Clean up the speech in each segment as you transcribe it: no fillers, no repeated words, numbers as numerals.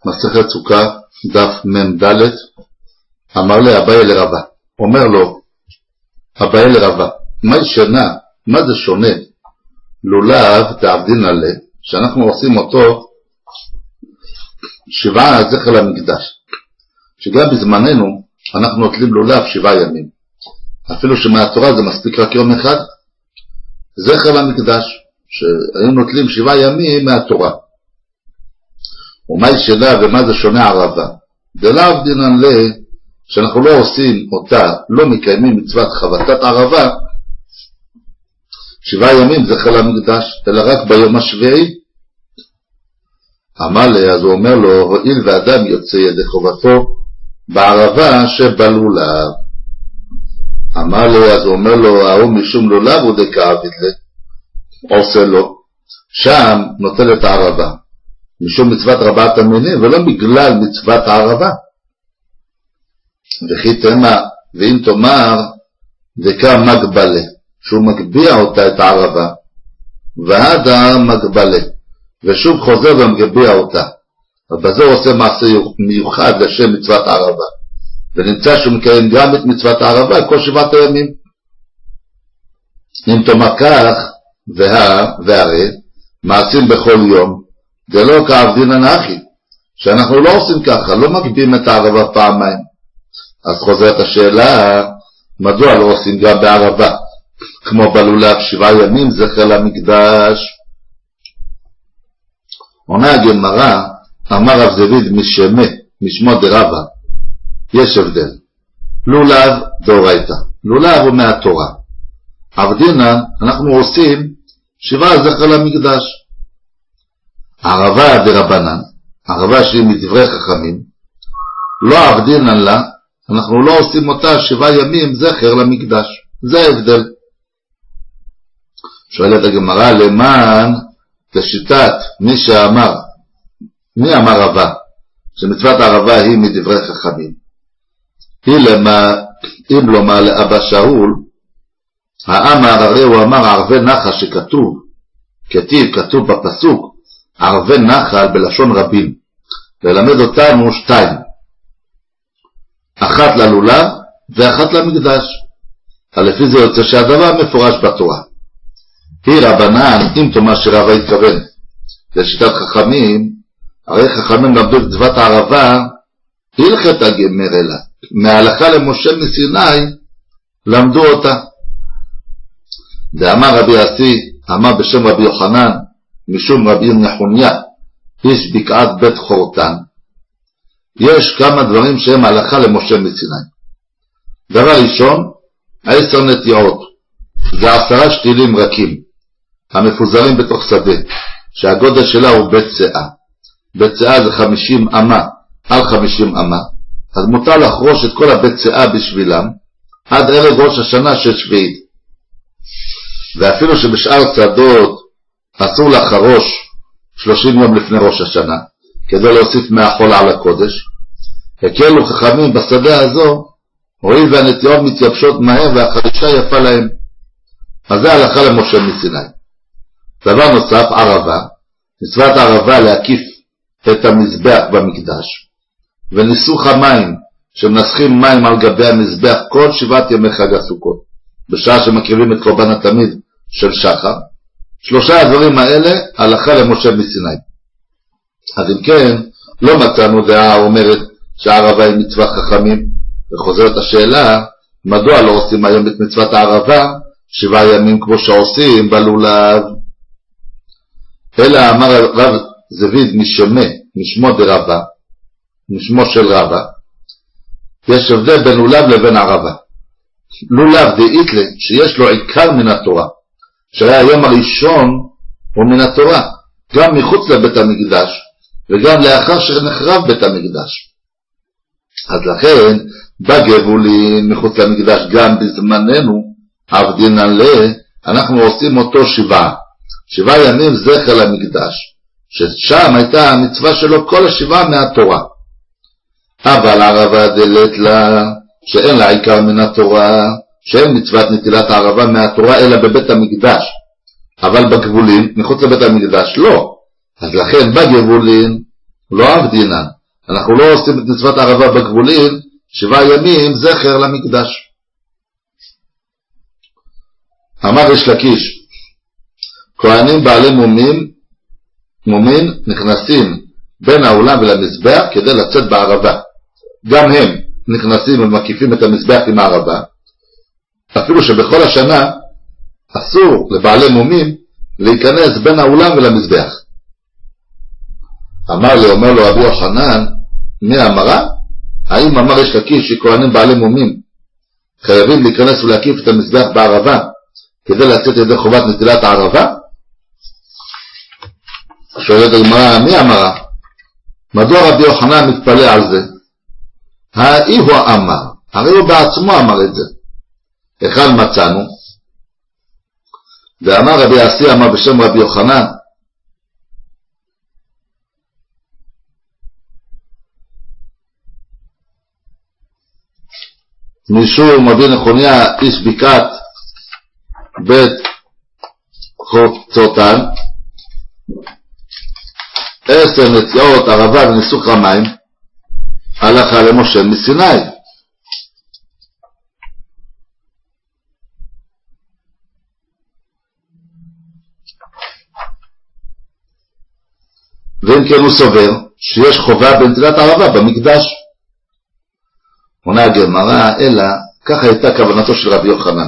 מסכת סוכה, דף מ"ד, אמר לאביי לרבה, אומר לו, אביי לרבה, מה זה שונה? לולב תעבדין עלה, שאנחנו עושים אותו שבעה זכר למקדש, שגם בזמננו אנחנו נוטלים לולב 7 ימים, אפילו שמהתורה זה מספיק רק יום אחד, זכר למקדש, שהיו נוטלים 7 ימים מהתורה. ומה ישנה ומה זה שונה ערבה? דלאו דינן לה, שאנחנו לא עושים אותה, לא מקיימים מצוות חבטת ערבה 7 ימים זכר למקדש, אלא רק ביום השביעי. אמר לי, אז הוא אומר לו, הואיל ואדם יוצא ידי חובתו בערבה שבלולב. אמר לי, אז הוא אומר לו, ההוא משום לולב הוא דקעביד לה, עושה לו, שם נוטל את הערבה משום מצוות רבת המינים, ולא בגלל מצוות הערבה. וכי תמה, ואם תאמר דקה מגבלה, שהוא מגביע אותה את הערבה, והדה מגבלה, ושוב חוזר ומגביע אותה, ובזה הוא עושה מעשה מיוחד לשם מצוות הערבה, ונמצא שהוא מקיים גם את מצוות הערבה כל 7 הימים. אם תאמר כך, והרי מעשים בכל יום, זה לא כעבדינן אחי, שאנחנו לא עושים ככה, לא מגביעים את הערבה פעמיים. אז חוזרת השאלה, מדוע לא עושים גם בערבה, כמו בלולב 7 ימים זכר למקדש? עונה הגמרא, אמר רב זביד משמו דרבה, יש הבדל. לולב דאורייתא, לולב הוא מהתורה. עבדינן, אנחנו עושים 7 זכר למקדש. ערבה דרבנן, ערבה שהיא מדברי חכמים, לא עבדינן לה, אנחנו לא עושים אותה 7 ימים זכר למקדש. זה ההבדל. שואלת הגמרא, למען לשיטת מי שאמר, מי אמר רבה, שמצוות הערבה היא מדברי חכמים? אם לא מה לאבא שאול, האמר הרי הוא אמר ערבי נחל שכתוב, כתוב בפסוק, ערבי נחל בלשון רבים, ולמד אותנו 2, אחת ללולב ואחת למקדש. לפי זה יוצא שהדבר מפורש בתורה. היא רבנן, אם תאמר שרבה התכוון לשיטת חכמים, הרי חכמים למדו את מצוות הערבה הלכתא גמרא, מההלכה למשה מסיני למדו אותה. ואמר רבי אסי, אמר בשם רבי יוחנן, משום רבי נחוניה, איש בקעת בית חורתן, יש כמה דברים שהם הלכה למשה מסיני. דבר ראשון, 10 נטיעות, זה 10 שתילים רכים, המפוזרים בתוך שדה, שהגודל שלה הוא בית שאה. בית שאה זה 50 אמה על 50 אמה, אז מותר לחרוש את כל הבית שאה בשבילם, עד ערב ראש השנה של שביעית. ואפילו שבשאר שדות אסור לחרוש 30 יום לפני ראש השנה, כדי להוסיף מהחול על הקודש, הקלו חכמים בשדה הזו, הואיל והנטיעות מתייבשות מהר והחרישה יפה להם. אז זה הלכה למשה מסיני. דבר נוסף, ערבה, מצוות הערבה להקיף את המזבח במקדש, וניסוך המים, שמנסחים מים על גבי המזבח כל 7 ימי חג הסוכות, בשעה שמקריבים את קורבן התמיד של שחר. 3 הדברים האלה הלכה למשה מסיני. אז אם כן, לא מצאנו דעה אומרת שהערבה היא מצוות חכמים, וחוזרת השאלה, מדוע לא עושים היום את מצוות הערבה 7 ימים כמו שעושים בלולב? אלא אמר רב זביד משמו דרבה, משמו של רבה, יש הבדל בין לולב לבין ערבה. לולב דאיתלה, שיש לו עיקר מן התורה, שהיה היום הראשון הוא מן התורה, גם מחוץ לבית המקדש, וגם לאחר שנחרב בית המקדש. אז לכן, בגבולין מחוץ למקדש, גם בזמננו, עבדינן לה, אנחנו עושים אותו 7 ימים זכר למקדש, ששם הייתה המצווה שלו כל 7 מהתורה. אבל ערבה דלת לה, שאין לה עיקר מן התורה, שאין מצוות נטילת הערבה מהתורה אלא בבית המקדש, אבל בגבולין מחוץ לבית המקדש לא. אז לכן בגבולין לא עבדינן. אנחנו לא עושים את מצוות הערבה בגבולין 7 ימים זכר למקדש. אמר ריש לקיש, כהנים בעלי מומין נכנסים בין האולם ולמזבח כדי לצאת בערבה. גם הם נכנסים ומקיפים את המזבח עם הערבה, אפילו שבכל השנה אסור לבעלי מומין להיכנס בין האולם ולמזבח. אומר לו רבי יוחנן, מי אמרה? האם אמר ריש לקיש שכהנים בעלי מומין חייבים להיכנס ולהקיף את המזבח בערבה כדי לצאת ידי חובת נטילת הערבה? שואלת הגמרא, מי אמרה? מדוע רבי יוחנן מתפלא על זה? האי הוא אמר, הרי הוא בעצמו אמר את זה. היכן מצאנו? ואמר רבי אסי אמר בשם רבי יוחנן, משום רבי נחוניה איש בקעת בית חוצותן 10 נטיעות ערבה וניסוך המים הלכה למשה מסיני. ואם כן הוא סובר שיש חובה בנטילת ערבה במקדש. עונה הגמרא, אלא ככה הייתה כוונתו של רבי יוחנן.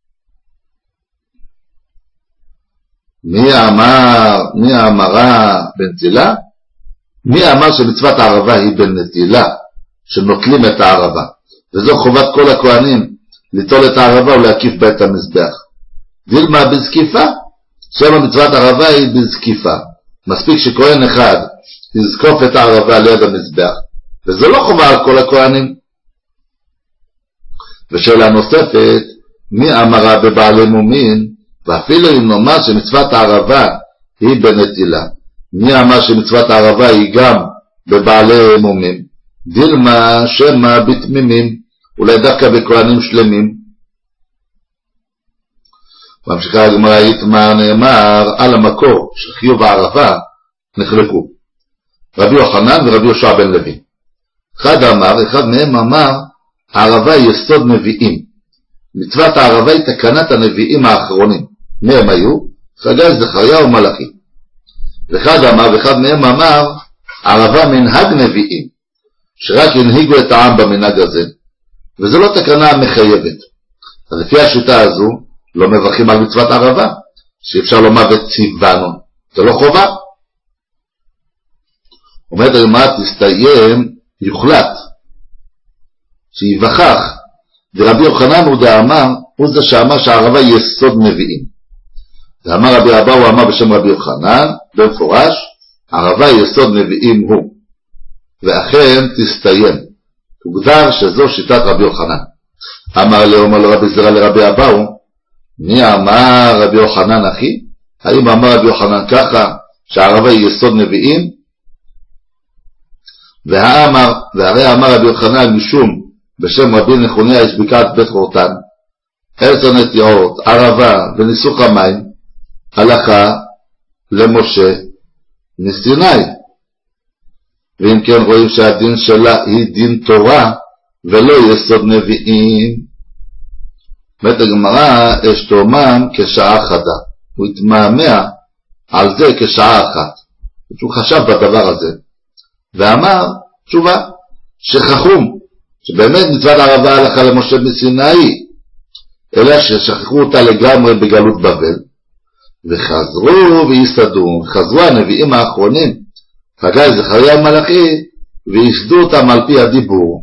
מי אמרה בנטילה? מי אמר שמצוות הערבה היא בנטילה, שנוטלים את הערבה, וזו חובת כל הכהנים ליטול את הערבה ולהקיף בה את המזבח. דילמה בזקיפה, שם מצוות הערבה היא בזקיפה. מספיק שכהן אחד יזקוף את הערבה ליד המזבח, וזו לא חובה על כל הכהנים. ושאלה נוספת, מי אמרה בבעלי מומין? ואפילו אם נאמר שמצוות הערבה היא בנטילה, מי אמר שמצוות הערבה היא גם בבעלי מומין? דילמה שמה בתמימים, אולי דווקא בכהנים שלמים. ממשיכה הגמרא, יתמר נאמר על המקור של חיוב הערבה נחלקו רבי יוחנן ורבי יהושע בן לוי. אחד מהם אמר הערבה היא יסוד נביאים, מצוות הערבה היא תקנת הנביאים האחרונים. מי הם היו? חגי, זכריה ומלאכי. ואחד מהם אמר הערבה מנהג נביאים, שרק הנהיגו את העם במנהג הזה, וזו לא תקנה מחייבת. אז לפי השיטה הזו לא מברכים על מצוות הערבה, שאפשר לומר וציוונו, זה לא חובה. אומרת הגמרא, תסתיים, יוחלט שיבחך, ורבי יוחנן הוא דאמר, הוא זה שאמר שהערבה היא יסוד נביאים. ואמר רבי אבאו, הוא אמר בשם רבי יוחנן במפורש, הערבה היא יסוד נביאים הוא, ואכן תסתיים. תוגדר שזו שיטת רבי יוחנן. אמר לו רבי זרע לרבי אבאו, מי אמר רבי יוחנן אחי? האם אמר רבי יוחנן ככה שהערבה היא יסוד נביאים? והרי אמר רבי יוחנן משום בשם רבי נחוניה איש בקעת בית חורתן 10 נטיעות ערבה וניסוך המים הלכה למשה מסיני. ואם כן רואים שהדין שלה היא דין תורה ולא יסוד נביאים. אומרת הגמרא, אשתומם כשעה חדה, הוא התמהמה על זה כשעה אחת, הוא חשב בדבר הזה ואמר תשובה שכחום, שבאמת מצוות הערבה הלכה למשה מסיני, אלא ששכחו אותה לגמרי בגלות בבל, וחזרו ויסדו, חזרו הנביאים האחרונים חגי, זכריה ומלאכי, ויסדו אותם על פי הדיבור.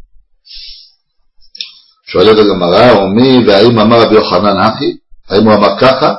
שואלת הגמרא, ומי והאם אמר רבי יוחנן אחי? האם הוא אמר ככה?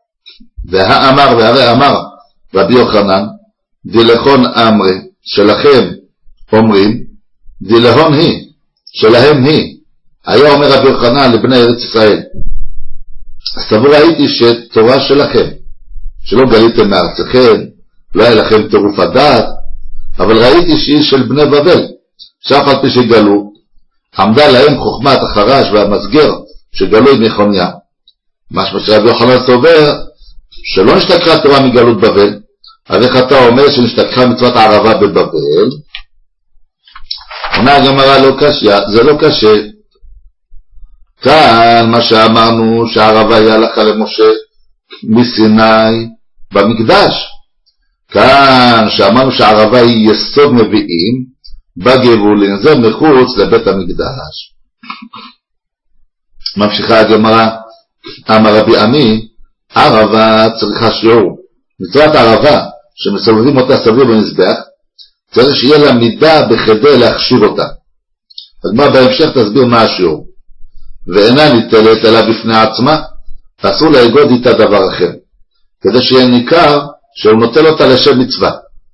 והרי אמר רבי יוחנן, דילכון אמרי, שלכם אומרים, דילהון היא, שלהם היא. היה אומר רבי יוחנן לבני ארץ ישראל, סבור הייתי שתורה שלכם, שלא גליתם מארצכם, לא היה לכם טירוף הדעת, אבל ראיתי שהיא של בני בבל, שאף על פי שגלו, עמדה להם חוכמת החרש והמסגר שגלו עם יחוניה. משמע שרבי יוחנן סובר שלא נשתכחה תורה מגלות בבל, אז איך אתה אומר שנשתכחה מצוות הערבה בבבל? עונה הגמרא לא קשה, זה לא קשה. כאן מה שאמרנו שהערבה היא הלכה למשה מסיני במקדש. כאן שאמרנו שהערבה היא יסוד נביאים בגבולין, זה מחוץ לבית המקדש. ממשיכה הגמרא, אמר רבי עמי, ערבה צריכה שיעור. מצוות הערבה שמסובבים אותה סביב במזבח, צריך שיהיה לה מידה בכדי להכשיר אותה. הגמרא בהמשך תסביר מה השיעור. ואינה ניטלת אלא בפני עצמה, אסור להגוד איתה דבר אחר, כדי שיהיה ניכר שהוא נוטל אותה לשם מצווה.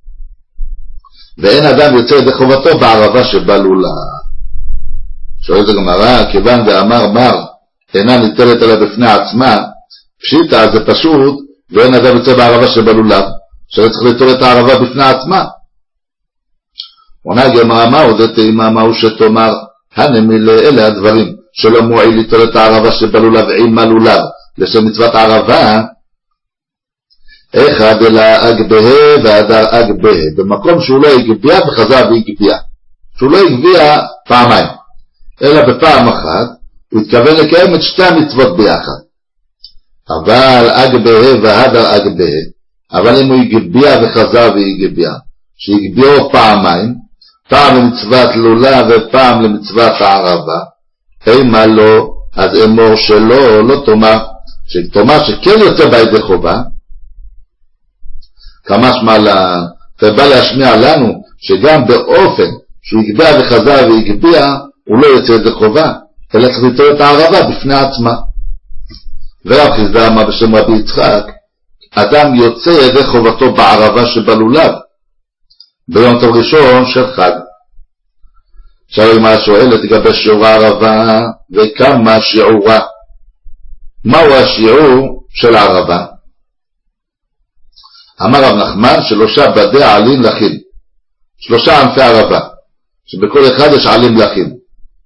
ואין אדם יוצא ידי חובתו בערבה שבלולה. שואלת הגמרא, כיוון ואמר מר אינה ניטלת אלא בפני עצמה, פשיטה זה פשוט, ואין אדם יוצא בערבה שבלולה, שלא צריך ליטול את הערבה בפני עצמה. עונה הגמרא, מה עוד תאמר מהו שתאמר, הנמילה, אלה הדברים שלא מועיל ליטול את הערבה שבלולה ועם מלולה לשם מצוות הערבה. אחד אלא אגבה והדר אגבה, במקום שהוא לא הגביע וחזר והגביע, שהוא לא הגביע פעמיים אלא בפעם אחת, הוא התכוון לקיים את שתי המצוות ביחד. אבל אגבה והדר אגבה, אבל אם הוא הגביע וחזר והגביע, שהגביעו פעמיים, פעם למצוות לולה ופעם למצוות הערבה, אימה לא, אז אמור שלא, לא תאמר, שתאמר שכן יוצא בידי חובה, כמה שמע ובא להשמיע לנו שגם באופן שהוא הגביע וחזר והגביע, הוא לא יוצא ידי חובה, אלא צריך ליטול את הערבה בפני עצמה. ורב חיסדא אמר בשם רבי יצחק, אדם יוצא ידי חובתו בערבה שבלולב, ביום טוב ראשון של חג. עכשיו מה שואלת לגבי שיעור הערבה וכמה שיעורה? מהו השיעור של הערבה? אמר רב נחמן, 3 בדי עלים לחים, 3 ענפי ערבה, שבכל אחד יש עלים לחים.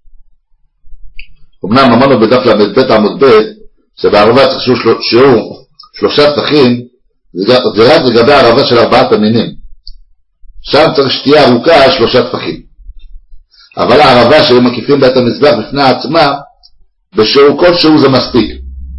אמנם אמרנו בדף ל"ב עמוד ב' שבערבה צריך שיעור 3 טפחים, זה רק לגבי הערבה של 4 המינים, שם צריך שתייה ארוכה 3 טפחים. אבל הערבה שהם מקיפים בית המזבח בפני עצמה, בשיעור כלשהו זה מספיק.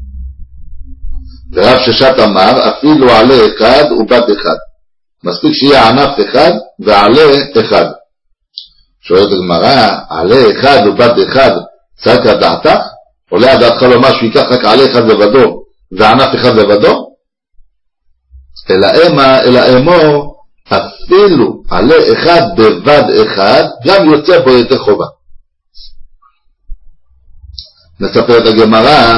ורב ששת אמר, אפילו עלה אחד ובד אחד, מספיק שיהיה ענף אחד ועלה אחד. שואלת הגמרא, עלה אחד ובד אחד צדקה דעתך? עולה דעתך לומר שהוא ייקח רק עלה אחד לבדו וענף אחד לבדו? אלא אמור, אפילו עלה אחד בבד אחד, גם יוצא בו יותר חובה. נספר את הגמרא,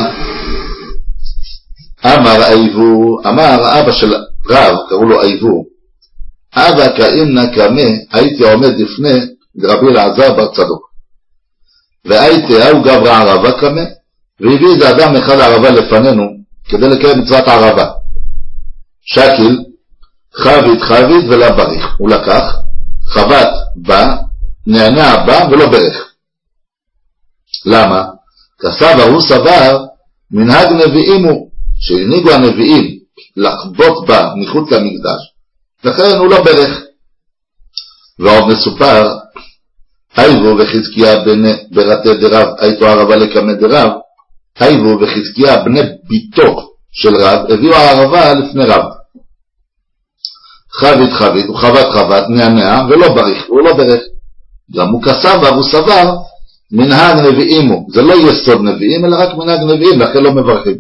אמר אבא של רב, קראו לו אייבו, אבא כאימנה קמה, הייתי עומד לפני רבי אלעזר בר צדוק, והייתי הוא גברא ערבה קמה, והביא איזה אדם אחד ערבה לפנינו, כדי לקיים מצוות הערבה. שקיל, חבית ולא בריך, הוא לקח, חבט בה, נענע בה ולא ברך. למה? כסבר הוא סבר, מנהג נביאים הוא, שהנהיגו הנביאים לחבוט בה מחוץ למקדש, לכן הוא לא ברך. ועוד מסופר, אייבו וחזקיה ברתי דרב, הייתו ערבה לקמא דרב, אייבו וחזקיה בני ביתו של רב, הביאו הערבה לפני רב. חבית, הוא חבט, נענע ולא בריך, הוא לא ברך. גם הוא כסבר, הוא סבר, מנהג נביאים הוא, זה לא יסוד נביאים, אלא רק מנהג נביאים, לכן לא מברכים.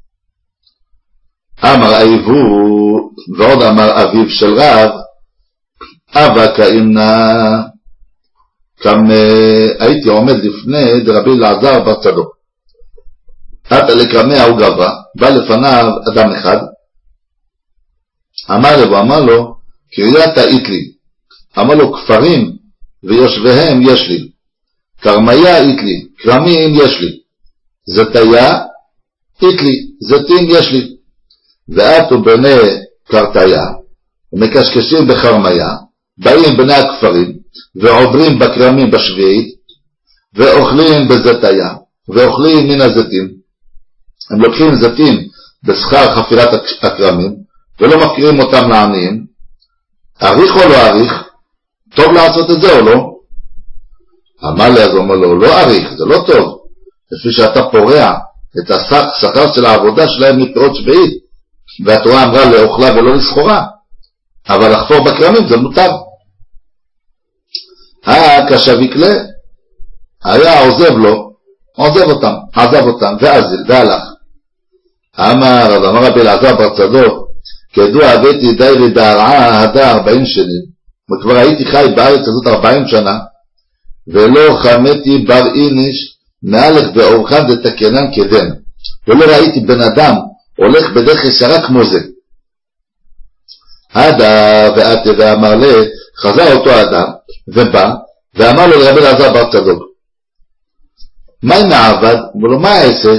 אמר אייבו, ועוד אמר אביו של רב, אבא כאימנה, הייתי עומד לפני דרבי אלעזר בר צדוק. עתה לקמא הוא גברא, בא לפניו אדם אחד, אמר לו, קריית איתלי, אמר לו, כפרים ויושביהם יש לי, קרמיה איתלי, כרמים יש לי, זתיה איתלי, זתים יש לי, ועתו בני קרתיה, ומקשקשים בחרמיה, באים בני הכפרים, ועוברים בכרמים בשביעית, ואוכלים בזתיה, ואוכלים מן הזתים. הם לוקחים זתים בשכר חפירת הכרמים, ולא מפקירים אותם לעניים, אריך או לא אריך? טוב לעשות את זה או לא? אמר לי, אז הוא אומר לו, לא אריך, זה לא טוב. לפי שאתה פורע את השכר של העבודה שלהם מפירות שביעית, והתורה אמרה לאוכלה ולא לסחורה, אבל לחפור בכרמים זה מותר. כשביק לה, היה עוזב אותם, והלך. אמר רבי אלעזר בר צדוק, כידוע הבאתי דיירי דהרעה הדה 40 שנים, וכבר הייתי חי בארץ הזאת 40 שנה, ולא חמתי בר איניש מהלך באורחן דתקנן כדן, ולא ראיתי בן אדם הולך בדרך ישרה כמו זה. הדה ואתה ואמר לה, חזר אותו האדם ובא ואמר לו לרבי אלעזר בר צדוק, מה עם העבד? אמר לו, מה העשה?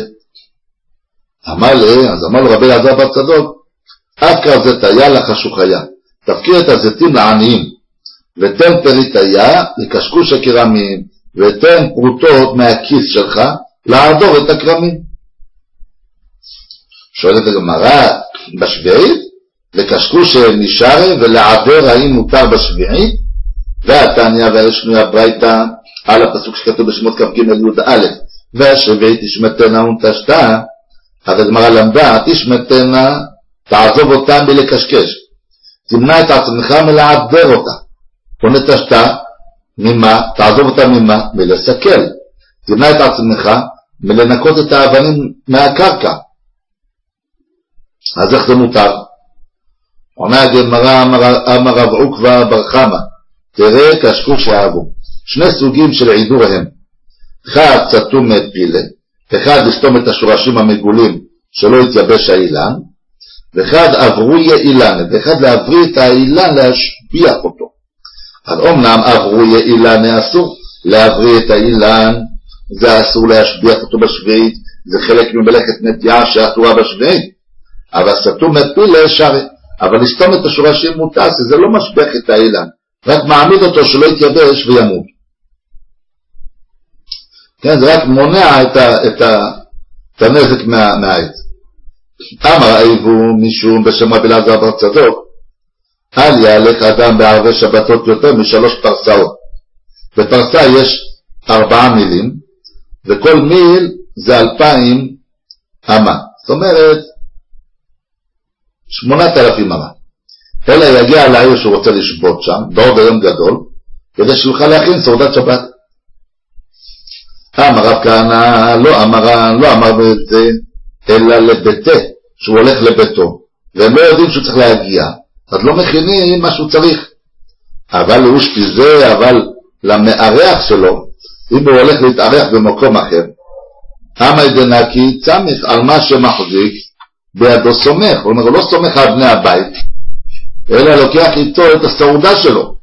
אז אמר לו רבי אלעזר בר צדוק, אקרא זיתיה לחשוכיה, תפקיר את הזיתים לעניים, ותן פריטיה לקשקוש הכרמים, ותן פרוטות מהכיס שלך לעדור את הכרמים. שואלת הגמרא, בשביעית? לקשקוש נשארה ולעבר האם מותר בשביעית? והתניא והשנויה ברייתא על הפסוק שכתוב בשמות כ"ג י"א, והשביעית תשמטנה ונטשתה, אז הגמרא למדה, תשמטנה, תעזוב אותה מלקשקש, תמנע את עצמך מלעבר אותה, ונטשתה, ממה? תעזוב אותה ממה? מלסכל, תמנע את עצמך מלנקות את האבנים מהקרקע. אז איך זה מותר? עונה הגמרא, אמר רב עוקבא בר חמא, תראה קשקוש אהבו, שני סוגים של עידור הם, אחד סתום פילה, אחד לסתום את השורשים המגולים שלא יתייבש האילן, ואחד עברויה אילן, ואחד להבריא את האילן להשביח אותו. אז אומנם עברויה אילן אסור, להבריא את האילן זה אסור להשביח אותו בשביעית, זה חלק ממלאכת נטיעה שאסורה בשביעית, אבל סתום פילה שרי, אבל לסתום את השורשים מותר, זה לא משביח את האילן, רק מעמיד אותו שלא יתייבש וימות. כן, זה רק מונע את הנזק מהעץ. אמר אייבו משום בשם רבי אלעזר בר צדוק, אל יהלך אדם בערבי שבתות יותר מ3 פרסאות. בפרסה יש 4 מילים, וכל מיל זה 2,000 אמה. זאת אומרת, 8,000 אמה. אלא יגיע לעיר שהוא רוצה לשבות שם, בעוד היום גדול, כדי שיוכל להכין סעודת שבת. אמר רב כהנא, לא אמר את זה, אלא לביתה, שהוא הולך לביתו, והם לא יודעים שהוא צריך להגיע, אז לא מכינים מה שהוא צריך. אבל לאושפי זה, אבל למארח שלו, אם הוא הולך להתארח במקום אחר, אמר דנקי צמח על מה שמחזיק, בידו סומך, הוא אומר, הוא לא סומך על בני הבית, אלא לוקח איתו את הסעודה שלו.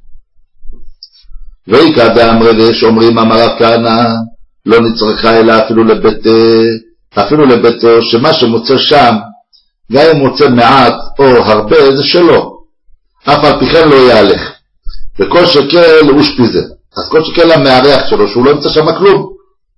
ואיקא דאמרי שאומרים אמר רב כהנא, לא נצרכה אלא אפילו לביתו, שמה שמוצא שם, גם אם מוצא מעט או הרבה, זה שלו, אף על פי כן לא יהלך, וכל שכן לאושפי זה, אז כל שכן למארח שלו, שהוא לא ימצא שם כלום.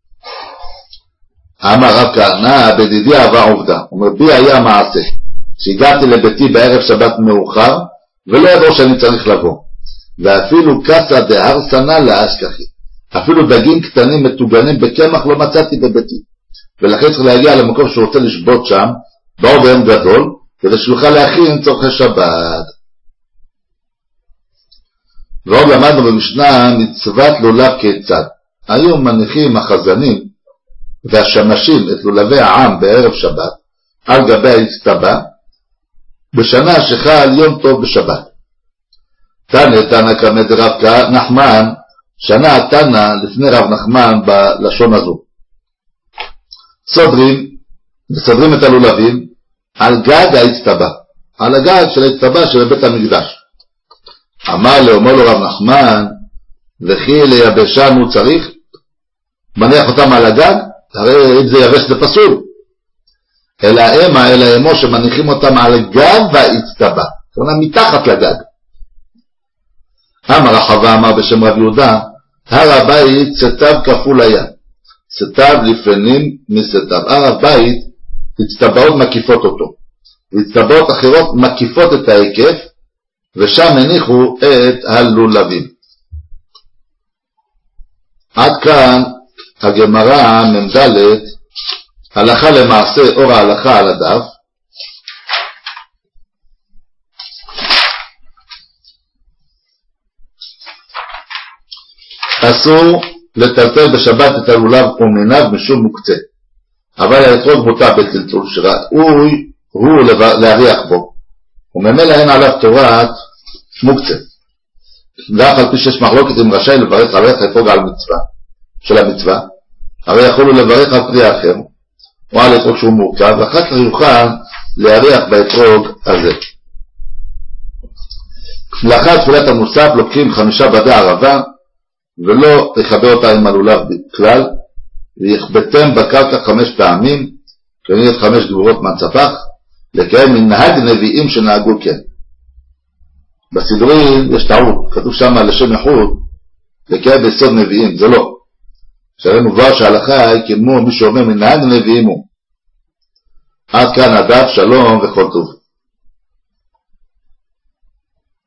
אמר רב כהנא, בדידי אהבה עובדה, אומר, בי היה מעשה, שהגעתי לביתי בערב שבת מאוחר, ולא ידעו שאני צריך לבוא, ואפילו קצה דהרסנה לאשכחי, אפילו דגים קטנים מטוגנים בקמח לא מצאתי בביתי, ולכן צריך להגיע למקום שהוא רוצה לשבות שם, באו ביום גדול, כדי שיוכל להכין צורכי שבת. ועוד למדנו במשנה מצוות לולב כיצד. היום מניחים החזנים והשמשים את לולבי העם בערב שבת, על גבי האצטבה, בשנה שחל יום טוב בשבת. תנא קמא דרב נחמן, שנה תנא לפני רב נחמן בלשון הזו. מסדרים את הלולבים על גג האצטבה, על הגג של האצטבה של בית המקדש. אומר לו רב נחמן, וכי לייבשן הוא צריך, מניח אותם על הגג, הרי אם זה יבש זה פסול. אלא אמו שמניחים אותם על גג והאצטבה, זאת אומרת מתחת לגג. אמר רחבה אמר בשם רב יהודה, הר הבית סתיו כפול היה, סתיו לפנים מסתיו. הר הבית אצטבעות מקיפות אותו, ואצטבעות אחרות מקיפות את ההיקף, ושם הניחו את הלולבים. עד כאן הגמרא ממדלת, הלכה למעשה אור ההלכה על הדף. אסור לטלטל בשבת את הלולב ומיניו משום מוקצה, אבל האתרוג מותר בטלטול שראוי הוא להריח בו, וממילא אין עליו תורת מוקצה. ואף על פי שיש מחלוקת אם רשאי לברך על האתרוג על מצווה של המצווה, הרי יכולו לברך על פרי אחר או על האתרוג שהוא מורכב, ואחר כך יוכל להריח באתרוג הזה. לאחר תפילת המוסף לוקחים 5 בדי ערבה ולא תחבר אותה עם הלולב בכלל, ויחבטם בקרקע 5 פעמים כנגד 5 גבורות מהצפח, לקיים מנהג נביאים שנהגו כן. בסידורים יש טעות, כתוב שם לשם יחוד לקיים ביסוד נביאים, זה לא. שהרי מובהר שההלכה היא כמו מי שאומר מנהג נביאים הוא. עד כאן הדף, שלום וכל טוב.